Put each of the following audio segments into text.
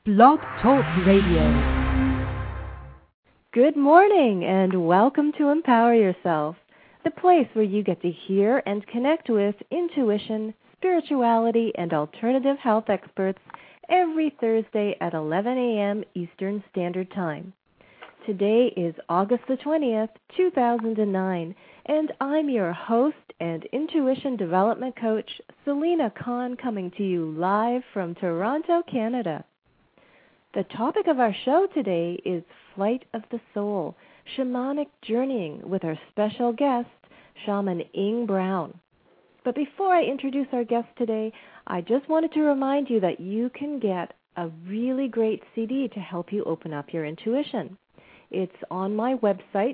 Blog Talk Radio. Good morning and welcome to Empower Yourself, the place where you get to hear and connect with intuition, spirituality, and alternative health experts every Thursday at 11 a.m. Eastern Standard Time. Today is August the 20th, 2009, and I'm your host and intuition development coach, Selena Kahn, coming to you live from Toronto, Canada. The topic of our show today is Flight of the Soul, Shamanic Journeying, with our special guest, Shaman Ying Brown. But before I introduce our guest today, I just wanted to remind you that you can get a really great CD to help you open up your intuition. It's on my website,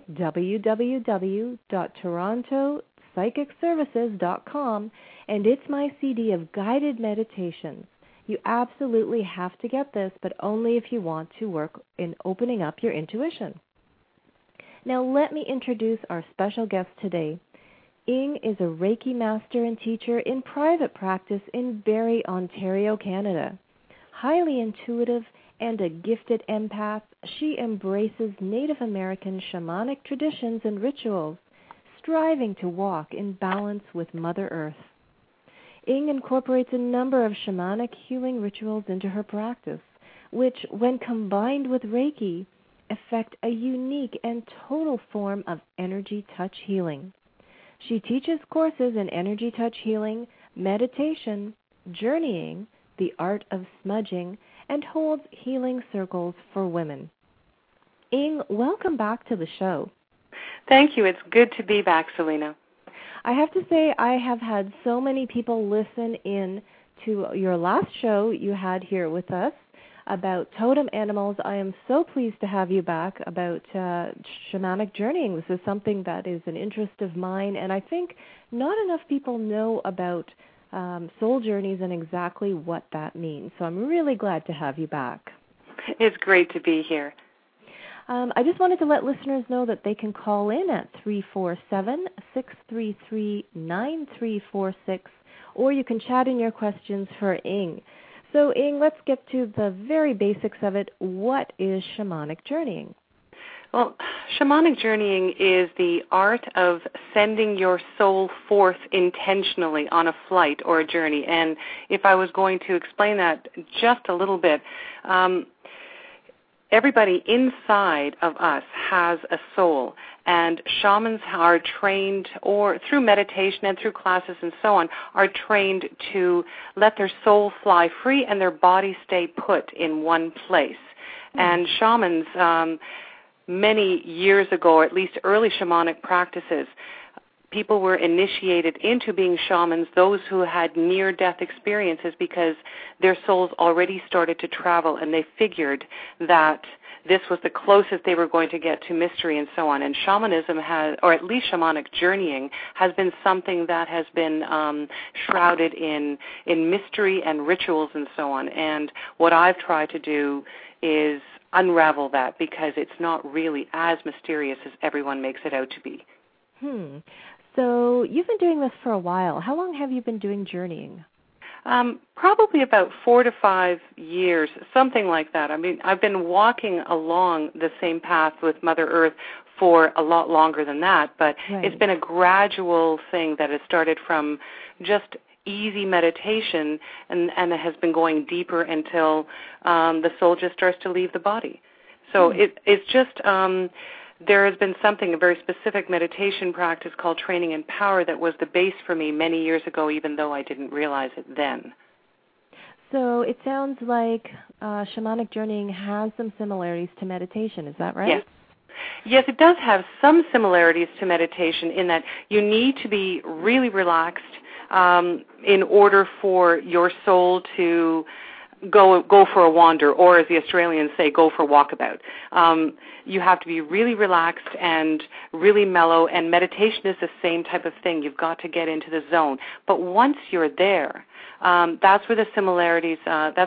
www.torontopsychicservices.com, and it's my CD of guided meditations. You absolutely have to get this, but only if you want to work in opening up your intuition. Now let me introduce our special guest today. Ying is a Reiki master and teacher in private practice in Barrie, Ontario, Canada. Highly intuitive and a gifted empath, she embraces Native American shamanic traditions and rituals, striving to walk in balance with Mother Earth. Ying incorporates a number of shamanic healing rituals into her practice, which, when combined with Reiki, effect a unique and total form of energy touch healing. She teaches courses in energy touch healing, meditation, journeying, the art of smudging, and holds healing circles for women. Ying, welcome back to the show. Thank you. It's good to be back, Selena. I have to say I have had so many people listen in to your last show you had here with us about totem animals. I am so pleased to have you back about shamanic journeying. This is something that is an interest of mine, and I think not enough people know about soul journeys and exactly what that means. So I'm really glad to have you back. It's great to be here. I just wanted to let listeners know that they can call in at 347-633-9346, or you can chat in your questions for Ying. So, Ying, let's get to the very basics of it. What is shamanic journeying? Well, shamanic journeying is the art of sending your soul forth intentionally on a flight or a journey. And if I was going to explain that just a little bit, everybody inside of us has a soul, and shamans are trained, or through meditation and through classes and so on, are trained to let their soul fly free and their body stay put in one place. And shamans, many years ago, or at least early shamanic practices, people were initiated into being shamans, those who had near-death experiences, because their souls already started to travel, and they figured that this was the closest they were going to get to mystery and so on. And shamanism has, or at least shamanic journeying, has been something that has been shrouded in mystery and rituals and so on. And what I've tried to do is unravel that, because it's not really as mysterious as everyone makes it out to be. So you've been doing this for a while. How long have you been doing journeying? Probably about 4 to 5 years, something like that. I mean, I've been walking along the same path with Mother Earth for a lot longer than that, but It's been a gradual thing that has started from just easy meditation and it has been going deeper until the soul just starts to leave the body. So it's just... there has been a very specific meditation practice called Training in Power that was the base for me many years ago, even though I didn't realize it then. So it sounds like shamanic journeying has some similarities to meditation. Is that right? Yes. Yes, it does have some similarities to meditation in that you need to be really relaxed in order for your soul to go for a wander, or as the Australians say, go for a walkabout. You have to be really relaxed and really mellow, and meditation is the same type of thing. You've got to get into the zone. But once you're there, that's where the similarities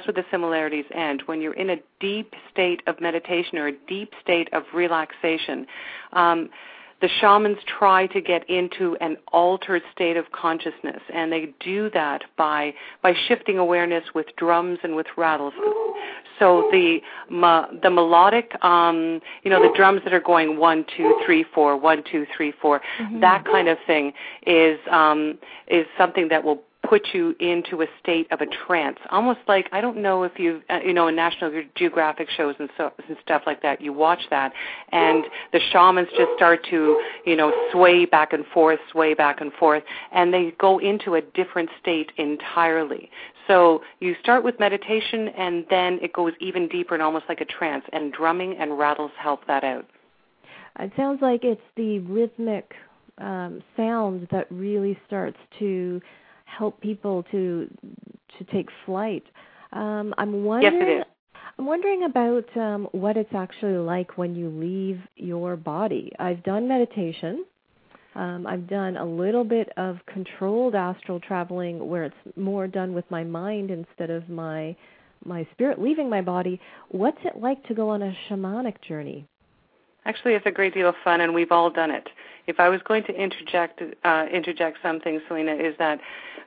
end. When you're in a deep state of meditation or a deep state of relaxation, the shamans try to get into an altered state of consciousness, and they do that by shifting awareness with drums and with rattles. So the melodic, the drums that are going 1, 2, 3, 4, 1, 2, 3, 4, that kind of thing is something that will put you into a state of a trance, almost like, I don't know if you've, in National Geographic shows and stuff like that, you watch that, and the shamans just start to, sway back and forth, and they go into a different state entirely. So you start with meditation, and then it goes even deeper and almost like a trance, and drumming and rattles help that out. It sounds like it's the rhythmic sound that really starts to help people to take flight. I'm wondering, yes, it is. I'm wondering about what it's actually like when you leave your body. I've done meditation. I've done a little bit of controlled astral traveling where it's more done with my mind instead of my spirit leaving my body. What's it like to go on a shamanic journey? Actually, it's a great deal of fun, and we've all done it. If I was going to interject something, Selena, is that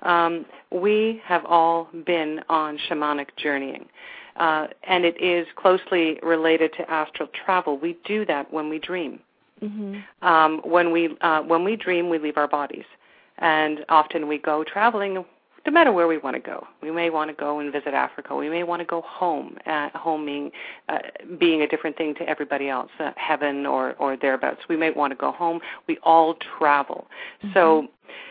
we have all been on shamanic journeying, and it is closely related to astral travel. We do that when we dream. When we dream, we leave our bodies, and often we go traveling. No matter where we want to go. We may want to go and visit Africa. We may want to go home, home being a different thing to everybody else, heaven or thereabouts. We may want to go home. We all travel. So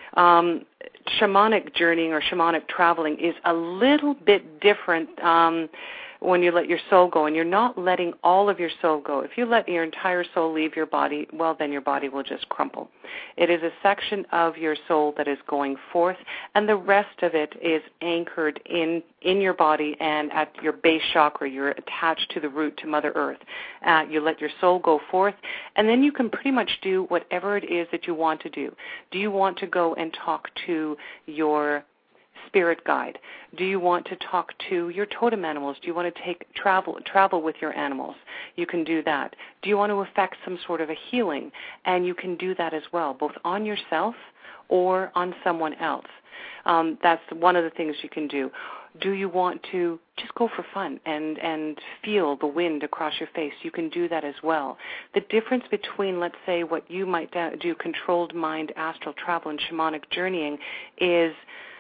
shamanic journeying or shamanic traveling is a little bit different when you let your soul go, and you're not letting all of your soul go. If you let your entire soul leave your body, well, then your body will just crumple. It is a section of your soul that is going forth, and the rest of it is anchored in your body and at your base chakra. You're attached to the root, to Mother Earth. You let your soul go forth, and then you can pretty much do whatever it is that you want to do. Do you want to go and talk to your spirit guide? Do you want to talk to your totem animals? Do you want to travel with your animals? You can do that. Do you want to effect some sort of a healing? And you can do that as well, both on yourself or on someone else. That's one of the things you can do. Do you want to just go for fun and feel the wind across your face? You can do that as well. The difference between, let's say, what you might do, controlled mind, astral travel, and shamanic journeying is,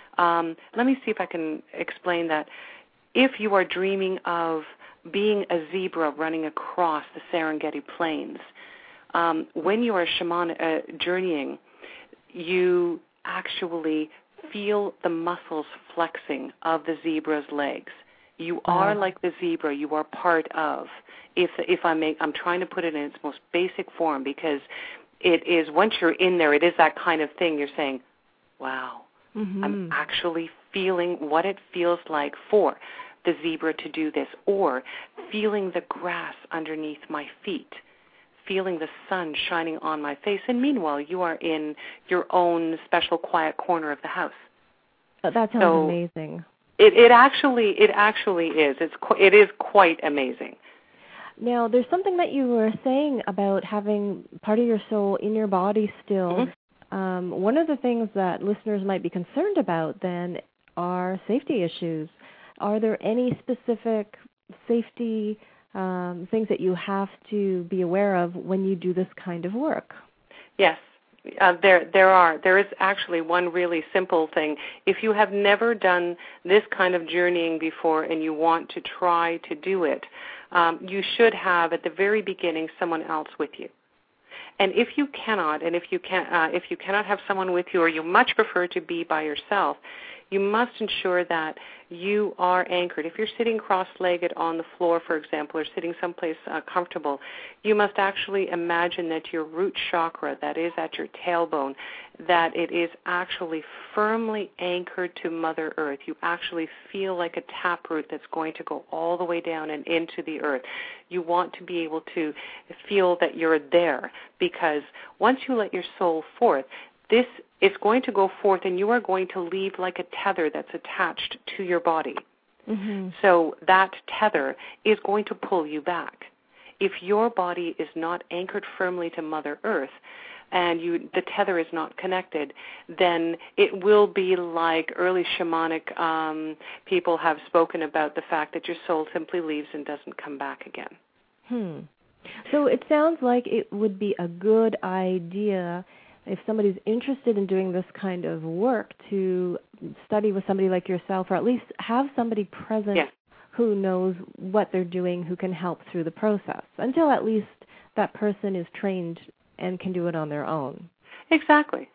let me see if I can explain that. If you are dreaming of being a zebra running across the Serengeti Plains, when you are journeying, you actually feel the muscles flexing of the zebra's legs. You are like the zebra. You are part of. I'm trying to put it in its most basic form, because it is, once you're in there, it is that kind of thing. You're saying, wow. I'm actually feeling what it feels like for the zebra to do this, or feeling the grass underneath my feet, feeling the sun shining on my face, and meanwhile you are in your own special quiet corner of the house. That sounds amazing. It actually is. It is quite amazing. Now, there's something that you were saying about having part of your soul in your body still. One of the things that listeners might be concerned about then are safety issues. Are there any specific safety things that you have to be aware of when you do this kind of work? Yes, there are. There is actually one really simple thing. If you have never done this kind of journeying before and you want to try to do it, you should have at the very beginning someone else with you. And if you cannot, and if you cannot have someone with you, or you much prefer to be by yourself, you must ensure that you are anchored. If you're sitting cross-legged on the floor, for example, or sitting someplace comfortable, you must actually imagine that your root chakra, that is at your tailbone, that it is actually firmly anchored to Mother Earth. You actually feel like a taproot that's going to go all the way down and into the earth. You want to be able to feel that you're there, because once you let your soul forth, this is going to go forth, and you are going to leave like a tether that's attached to your body. So that tether is going to pull you back. if your body is not anchored firmly to Mother Earth, and the tether is not connected, then it will be like early shamanic people have spoken about the fact that your soul simply leaves and doesn't come back again. So it sounds like it would be a good idea if somebody's interested in doing this kind of work to study with somebody like yourself, or at least have somebody present who knows what they're doing, who can help through the process, until at least that person is trained and can do it on their own. Exactly.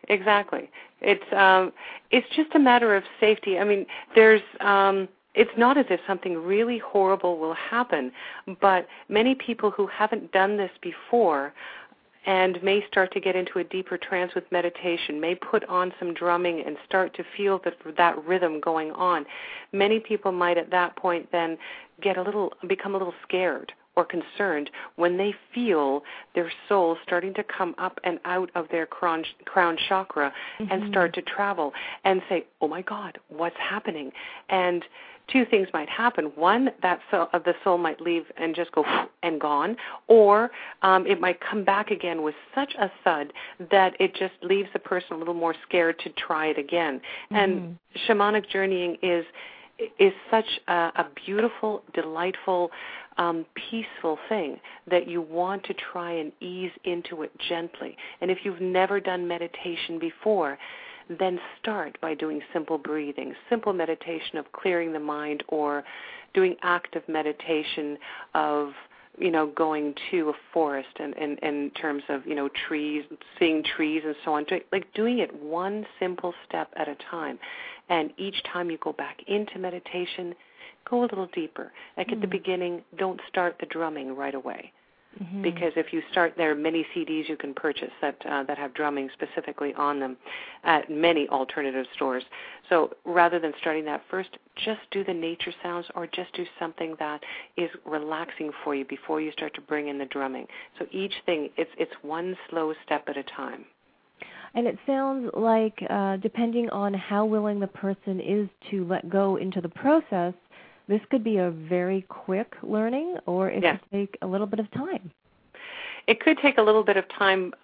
It's just a matter of safety. I mean, it's not as if something really horrible will happen, but many people who haven't done this before and may start to get into a deeper trance with meditation, may put on some drumming and start to feel that rhythm going on. Many people might at that point then become a little scared or concerned when they feel their soul starting to come up and out of their crown chakra and start to travel and say, oh my God, what's happening? And two things might happen. One, the soul might leave and just go and gone, or it might come back again with such a thud that it just leaves the person a little more scared to try it again. And shamanic journeying is such a beautiful, delightful, peaceful thing that you want to try and ease into it gently. And if you've never done meditation before, then start by doing simple breathing, simple meditation of clearing the mind, or doing active meditation of, going to a forest and in terms of, trees, seeing trees and so on, like doing it one simple step at a time. And each time you go back into meditation, go a little deeper. Like at the beginning, don't start the drumming right away. Because if you start, there are many CDs you can purchase that have drumming specifically on them at many alternative stores. So rather than starting that first, just do the nature sounds, or just do something that is relaxing for you before you start to bring in the drumming. So each thing, it's one slow step at a time. And it sounds like depending on how willing the person is to let go into the process, this could be a very quick learning, or it could take a little bit of time. It could take a little bit of time.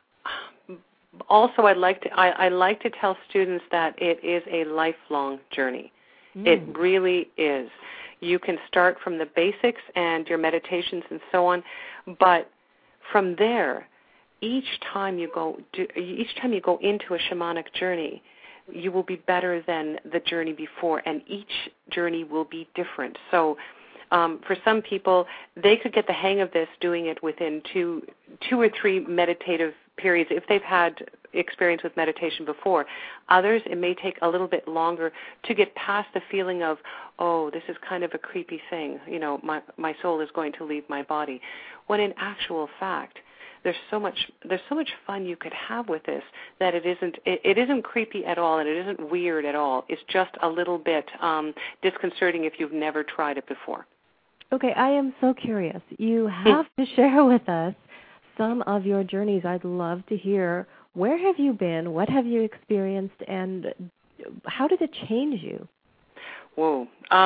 Also, I like to tell students that it is a lifelong journey. It really is. You can start from the basics and your meditations and so on, but from there, each time you go into a shamanic journey, you will be better than the journey before, and each journey will be different. So for some people, they could get the hang of this doing it within two or three meditative periods if they've had experience with meditation before. Others, it may take a little bit longer to get past the feeling of, oh, this is kind of a creepy thing. My soul is going to leave my body. When in actual fact, there's so much fun you could have with this that it isn't creepy at all, and it isn't weird at all. It's just a little bit disconcerting if you've never tried it before. Okay, I am so curious. You have to share with us some of your journeys. I'd love to hear, where have you been, what have you experienced, and how did it change you? Whoa.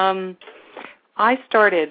I started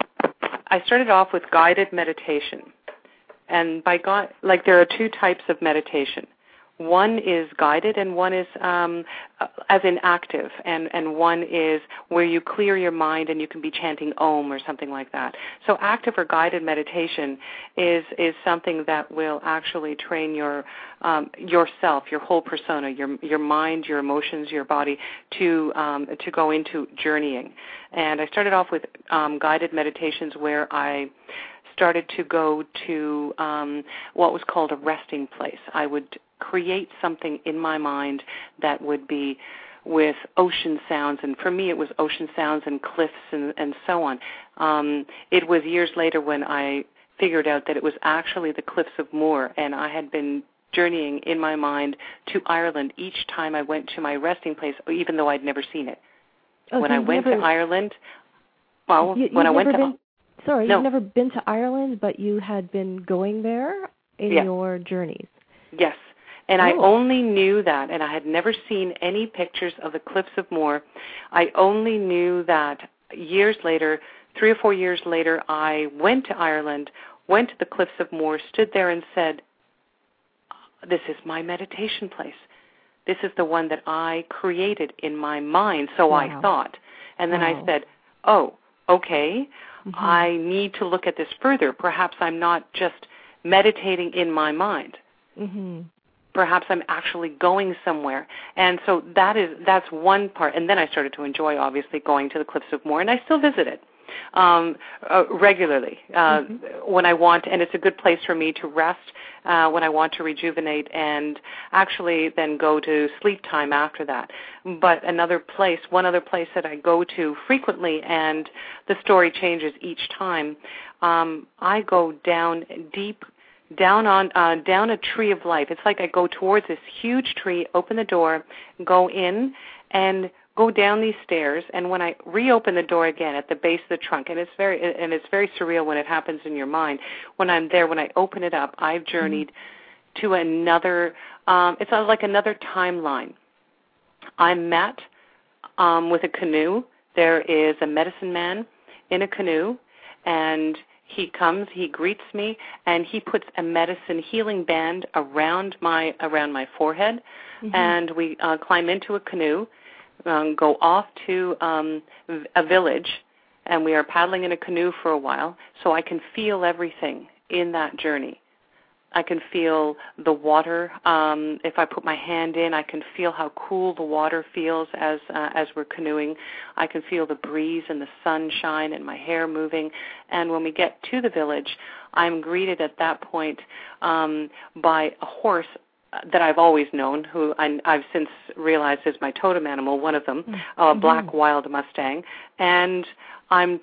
off with guided meditation. And there are two types of meditation. One is guided, and one is as in active, and one is where you clear your mind and you can be chanting Om or something like that. So active or guided meditation is something that will actually train yourself, your whole persona, your mind, your emotions, your body to go into journeying. And I started off with guided meditations where I started to go to what was called a resting place. I would create something in my mind that would be with ocean sounds, and for me it was ocean sounds and cliffs and so on. It was years later when I figured out that it was actually the Cliffs of Moher, and I had been journeying in my mind to Ireland each time I went to my resting place, even though I'd never seen it. When I went to Ireland, you've never been to Ireland, but you had been going there in your journeys. Yes. And I only knew that, and I had never seen any pictures of the Cliffs of Moher. I only knew that years later 3 or 4 years later, I went to Ireland, went to the Cliffs of Moher, stood there and said, this is my meditation place. This is the one that I created in my mind, so Wow. I thought. And then I said, oh, okay, I need to look at this further. Perhaps I'm not just meditating in my mind. Perhaps I'm actually going somewhere. And so that's one part. And then I started to enjoy, obviously, going to the Cliffs of Moher, and I still visit it regularly when I want, and it's a good place for me to rest when I want to rejuvenate and actually then go to sleep time after that. But one other place that I go to frequently, and the story changes each time, I go down deep, down a tree of life. It's like I go towards this huge tree, open the door, go in, and go down these stairs, and when I reopen the door again at the base of the trunk, and it's very surreal when it happens in your mind. When I'm there, when I open it up, I've journeyed to another. It's like another timeline. I'm met with a canoe. There is a medicine man in a canoe, and he comes, he greets me, and he puts a medicine healing band around my forehead, and we climb into a canoe. Go off to a village, and we are paddling in a canoe for a while, so I can feel everything in that journey. I can feel the water. If I put my hand in, I can feel how cool the water feels as we're canoeing. I can feel the breeze and the sunshine and my hair moving. And when we get to the village, I'm greeted at that point by a horse that I've always known, who I've since realized is my totem animal, one of them, a black wild Mustang, and I'm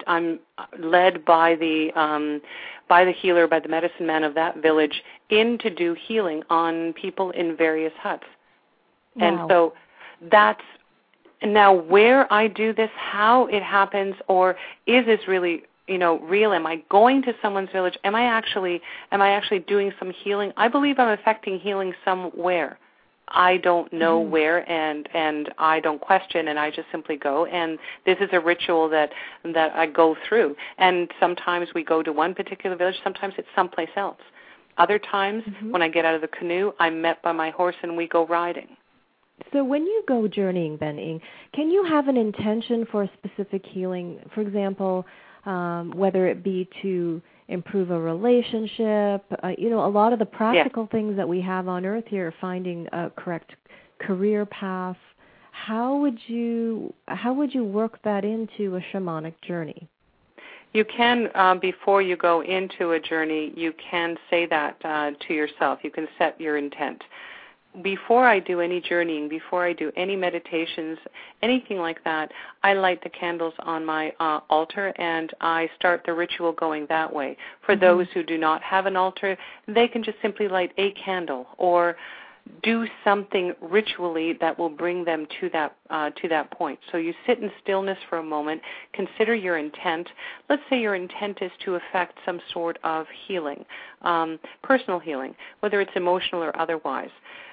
led by the healer, by the medicine man of that village, in to do healing on people in various huts. Wow. And so that's now where I do this, how it happens, or is this really real? Am I going to someone's village? Am I actually doing some healing? I believe I'm affecting healing somewhere. I don't know where, and I don't question, and I just simply go. And this is a ritual that I go through. And sometimes we go to one particular village. Sometimes it's someplace else. Other times, when I get out of the canoe, I'm met by my horse, and we go riding. So when you go journeying, Ben-Ing, can you have an intention for a specific healing? For example, whether it be to improve a relationship, a lot of the practical things that we have on earth here, finding a correct career path. How would you work that into a shamanic journey? You can, before you go into a journey, you can say that to yourself. You can set your intent. Before I do any journeying, before I do any meditations, anything like that, I light the candles on my altar, and I start the ritual going that way. For those who do not have an altar, they can just simply light a candle or do something ritually that will bring them to that point. So you sit in stillness for a moment, consider your intent. Let's say your intent is to effect some sort of healing, personal healing, whether it's emotional or otherwise.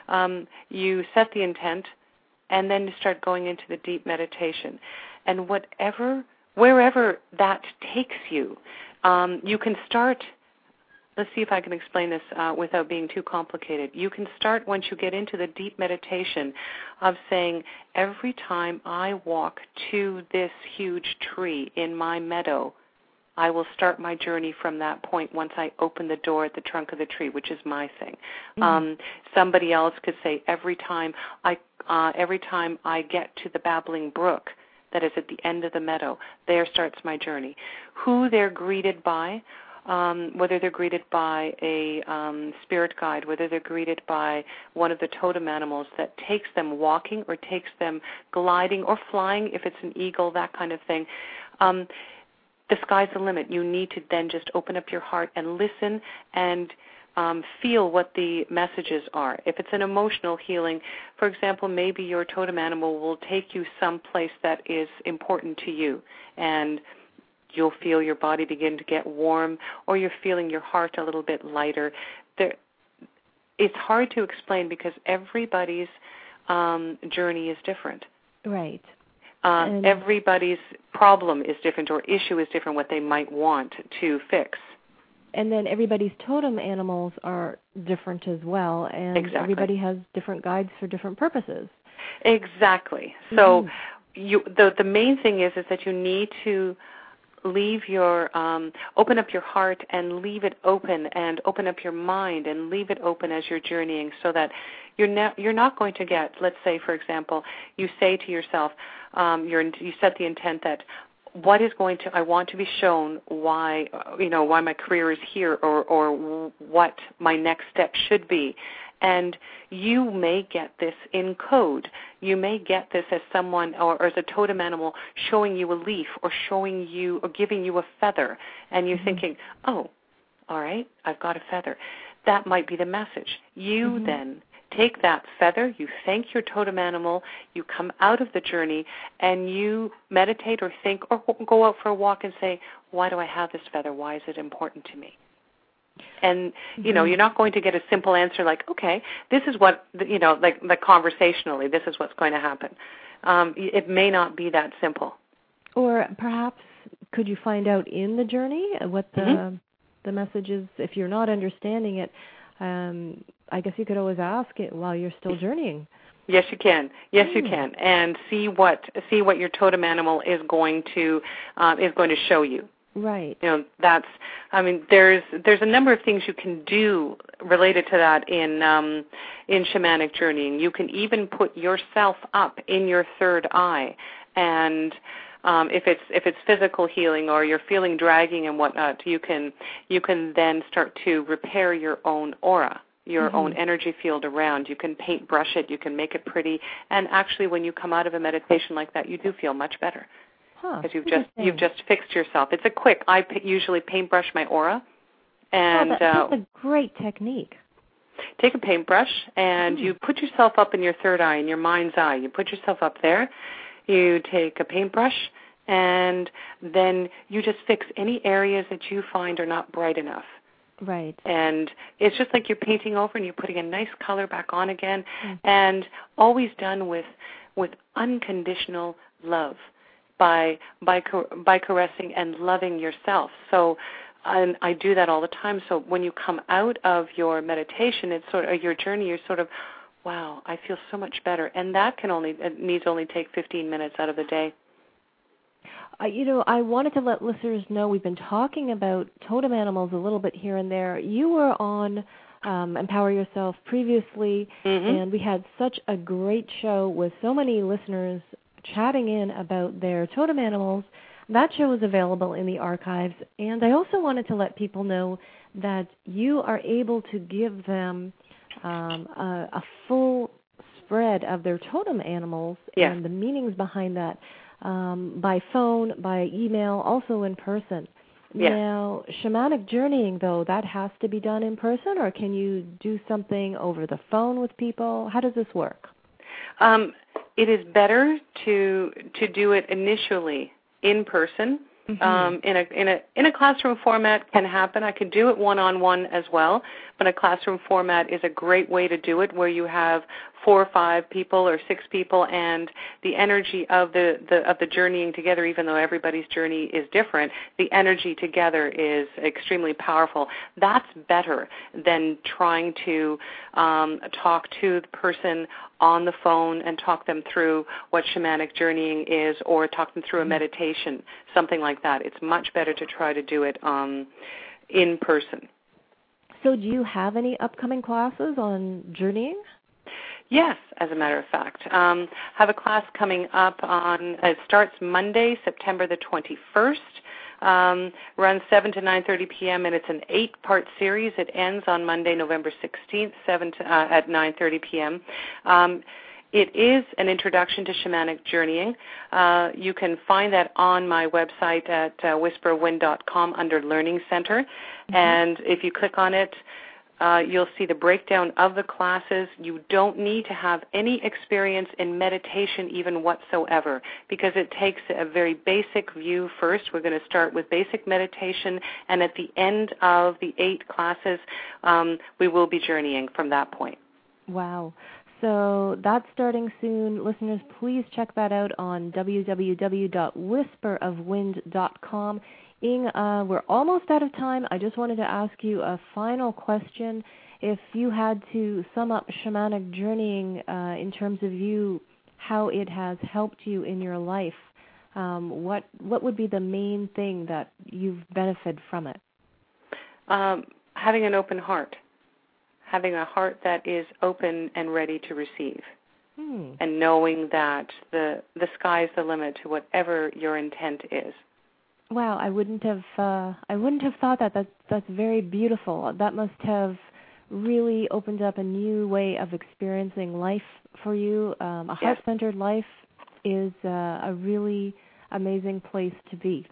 You set the intent, and then you start going into the deep meditation. And wherever that takes you, you can start. Let's see if I can explain this without being too complicated. You can start once you get into the deep meditation of saying, every time I walk to this huge tree in my meadow, I will start my journey from that point once I open the door at the trunk of the tree, which is my thing. Somebody else could say, every time I get to the babbling brook that is at the end of the meadow, there starts my journey. Who they're greeted by, whether they're greeted by a spirit guide, whether they're greeted by one of the totem animals that takes them walking or takes them gliding or flying, if it's an eagle, that kind of thing. The sky's the limit. You need to then just open up your heart and listen and feel what the messages are. If it's an emotional healing, for example, maybe your totem animal will take you someplace that is important to you, and you'll feel your body begin to get warm, or you're feeling your heart a little bit lighter. It's hard to explain because everybody's journey is different. Right. Everybody's problem is different or issue is different, what they might want to fix. And then everybody's totem animals are different as well, and exactly. Everybody has different guides for different purposes. Exactly. So the main thing is that you need to leave your open up your heart and leave it open, and open up your mind and leave it open as you're journeying, so that you're not going to get, let's say, for example, you say to yourself, you set the intent that I want to be shown why my career is here, or what my next step should be. And you may get this in code. You may get this as someone, or as a totem animal, showing you a leaf, or showing you, or giving you a feather, and you're thinking, oh, all right, I've got a feather. That might be the message. You then take that feather, you thank your totem animal, you come out of the journey, and you meditate or think or go out for a walk and say, why do I have this feather? Why is it important to me? And, you're not going to get a simple answer like, okay, this is what, like conversationally, this is what's going to happen. It may not be that simple. Or perhaps could you find out in the journey what the message is? If you're not understanding it, I guess you could always ask it while you're still journeying. Yes, you can. Yes, you can, and see what your totem animal is going to show you. Right. There's a number of things you can do related to that in shamanic journeying. You can even put yourself up in your third eye, and if it's physical healing, or you're feeling dragging and whatnot, you can then start to repair your own aura, your own energy field around. You can paintbrush it, you can make it pretty, and actually when you come out of a meditation like that, you do feel much better. Because you've just fixed yourself. It's a quick. I usually paintbrush my aura, and that's a great technique. Take a paintbrush and you put yourself up in your third eye, in your mind's eye. You put yourself up there. You take a paintbrush, and then you just fix any areas that you find are not bright enough. Right. And it's just like you're painting over and you're putting a nice color back on again, and always done with unconditional love. By caressing and loving yourself. So, and I do that all the time. So when you come out of your meditation, it's sort of your journey. You're sort of, wow, I feel so much better, and that needs only take 15 minutes out of the day. I wanted to let listeners know we've been talking about totem animals a little bit here and there. You were on Empower Yourself previously, and we had such a great show with so many listeners chatting in about their totem animals. That show is available in the archives. And I also wanted to let people know that you are able to give them a full spread of their totem animals and the meanings behind that by phone, by email, also in person. Now, shamanic journeying, though, that has to be done in person, or can you do something over the phone with people? How does this work? It is better to do it initially in person. In a classroom format can happen. I could do it one-on-one as well, but a classroom format is a great way to do it, where you have 4 or 5 people or 6 people, and the energy of the journeying together, even though everybody's journey is different, the energy together is extremely powerful. That's better than trying to talk to the person on the phone and talk them through what shamanic journeying is, or talk them through a meditation, something like that. It's much better to try to do it in person. So do you have any upcoming classes on journeying? Yes, as a matter of fact. Have a class coming up it starts Monday, September the 21st, runs 7 to 9:30 p.m., and it's an 8-part series. It ends on Monday, November 16th, at 9:30 p.m. It is an introduction to shamanic journeying. You can find that on my website at whisperwind.com under Learning Center. And if you click on it, you'll see the breakdown of the classes. You don't need to have any experience in meditation even whatsoever, because it takes a very basic view first. We're going to start with basic meditation, and at the end of the 8 classes, we will be journeying from that point. Wow. So that's starting soon. Listeners, please check that out on www.whisperofwind.com. Ing, we're almost out of time. I just wanted to ask you a final question. If you had to sum up shamanic journeying in terms of you, how it has helped you in your life, what would be the main thing that you've benefited from it? Having an open heart. Having a heart that is open and ready to receive. And knowing that the sky's the limit to whatever your intent is. Wow, I wouldn't have thought that. That's very beautiful. That must have really opened up a new way of experiencing life for you. A heart-centered life is a really amazing place to be.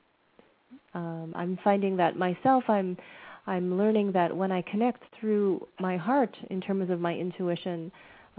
I'm finding that myself. I'm learning that when I connect through my heart in terms of my intuition,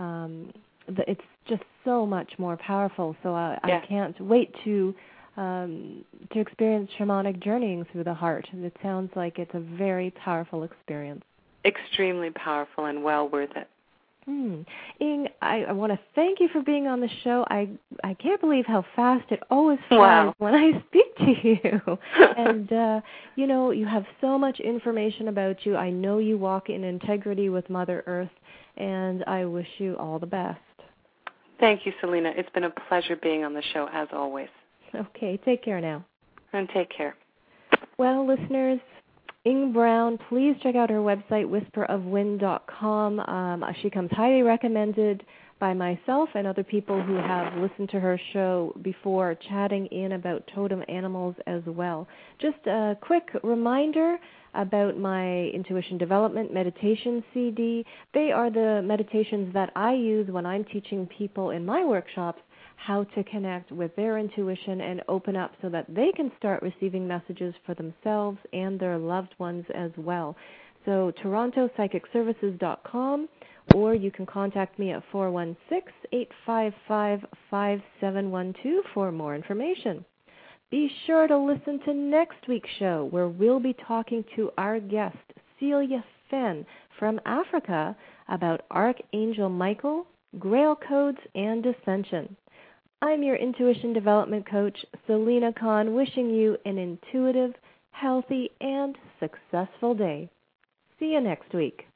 it's just so much more powerful. So I can't wait to experience shamanic journeying through the heart. It sounds like it's a very powerful experience. Extremely powerful and well worth it. Ing, I want to thank you for being on the show. I can't believe how fast it always flies when I speak to you. And, you have so much information about you. I know you walk in integrity with Mother Earth, and I wish you all the best. Thank you, Selena. It's been a pleasure being on the show, as always. Okay, take care now. And take care. Well, listeners, Ing Brown, please check out her website, whisperofwind.com. She comes highly recommended by myself and other people who have listened to her show before, chatting in about totem animals as well. Just a quick reminder about my Intuition Development Meditation CD. They are the meditations that I use when I'm teaching people in my workshops how to connect with their intuition and open up so that they can start receiving messages for themselves and their loved ones as well. So TorontoPsychicServices.com, or you can contact me at 416-855-5712 for more information. Be sure to listen to next week's show, where we'll be talking to our guest, Celia Fenn from Africa, about Archangel Michael, Grail codes, and Ascension. I'm your Intuition Development Coach, Selena Kahn, wishing you an intuitive, healthy, and successful day. See you next week.